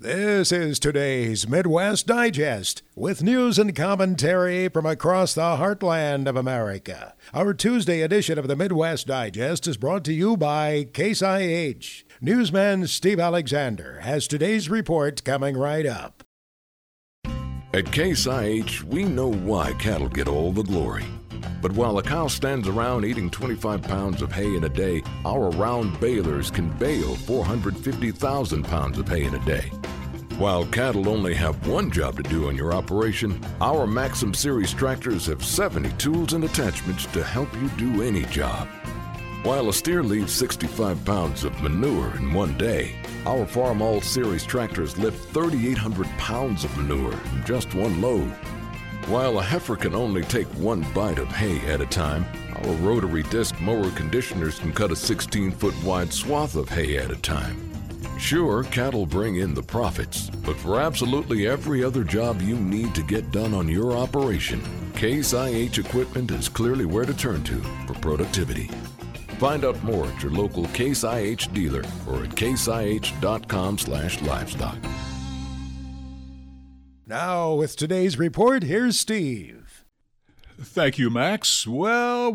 This is today's Midwest Digest with news and commentary from across the heartland of America. Our Tuesday edition of the Midwest Digest is brought to you by Case IH. Newsman Steve Alexander has today's report coming right up. At Case IH, we know why cattle get all the glory. But while a cow stands around eating 25 pounds of hay in a day, our round balers can bale 450,000 pounds of hay in a day. While cattle only have one job to do on your operation, our Maxim Series tractors have 70 tools and attachments to help you do any job. While a steer leaves 65 pounds of manure in one day, our Farmall Series tractors lift 3,800 pounds of manure in just one load. While a heifer can only take one bite of hay at a time, our rotary disc mower conditioners can cut a 16-foot wide swath of hay at a time. Sure, cattle bring in the profits, but for absolutely every other job you need to get done on your operation, Case IH equipment is clearly where to turn to for productivity. Find out more at your local Case IH dealer or at caseih.com/livestock. Now, with today's report, here's Steve. Thank you, Max. Well,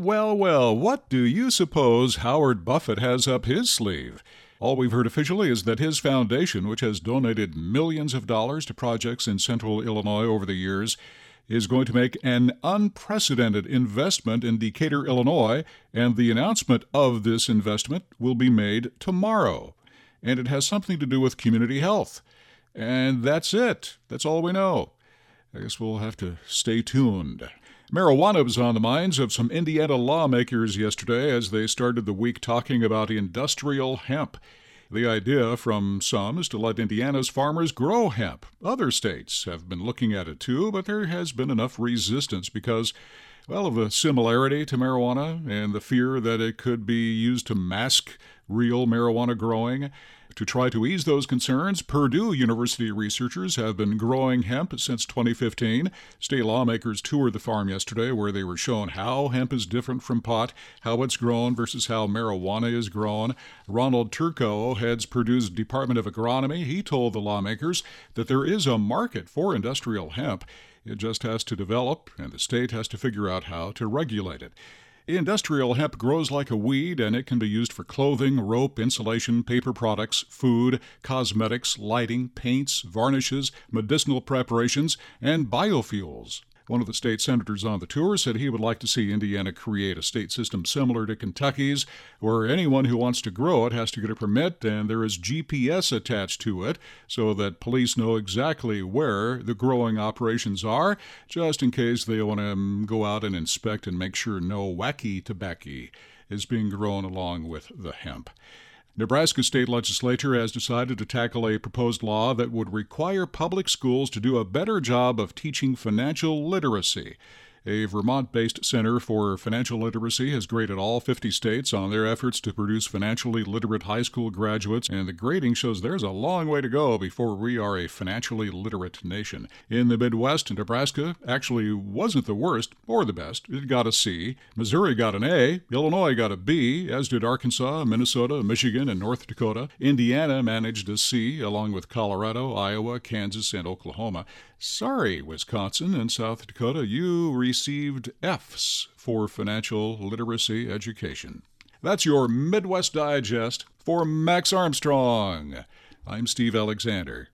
what do you suppose Howard Buffett has up his sleeve? All we've heard officially is that his foundation, which has donated millions of dollars to projects in central Illinois over the years, is going to make an unprecedented investment in Decatur, Illinois, and the announcement of this investment will be made tomorrow. And it has something to do with community health. And that's it. That's all we know. I guess we'll have to stay tuned. Marijuana was on the minds of some Indiana lawmakers yesterday as they started the week talking about industrial hemp. The idea from some is to let Indiana's farmers grow hemp. Other states have been looking at it too, but there has been enough resistance because, well, of the similarity to marijuana and the fear that it could be used to mask real marijuana growing. To try to ease those concerns, Purdue University researchers have been growing hemp since 2015. State lawmakers toured the farm yesterday where they were shown how hemp is different from pot, how it's grown versus how marijuana is grown. Ronald Turco heads Purdue's Department of Agronomy. He told the lawmakers that there is a market for industrial hemp. It just has to develop, and the state has to figure out how to regulate it. Industrial hemp grows like a weed, and it can be used for clothing, rope, insulation, paper products, food, cosmetics, lighting, paints, varnishes, medicinal preparations, and biofuels. One of the state senators on the tour said he would like to see Indiana create a state system similar to Kentucky's, where anyone who wants to grow it has to get a permit, and there is GPS attached to it so that police know exactly where the growing operations are, just in case they want to go out and inspect and make sure no wacky tobacco is being grown along with the hemp. Nebraska state legislature has decided to tackle a proposed law that would require public schools to do a better job of teaching financial literacy. A Vermont-based Center for Financial Literacy has graded all 50 states on their efforts to produce financially literate high school graduates, and the grading shows there's a long way to go before we are a financially literate nation. In the Midwest, Nebraska actually wasn't the worst or the best. It got a C. Missouri got an A. Illinois got a B, as did Arkansas, Minnesota, Michigan, and North Dakota. Indiana managed a C, along with Colorado, Iowa, Kansas, and Oklahoma. Sorry, Wisconsin and South Dakota, you received Fs for financial literacy education. That's your Midwest Digest for Max Armstrong. I'm Steve Alexander.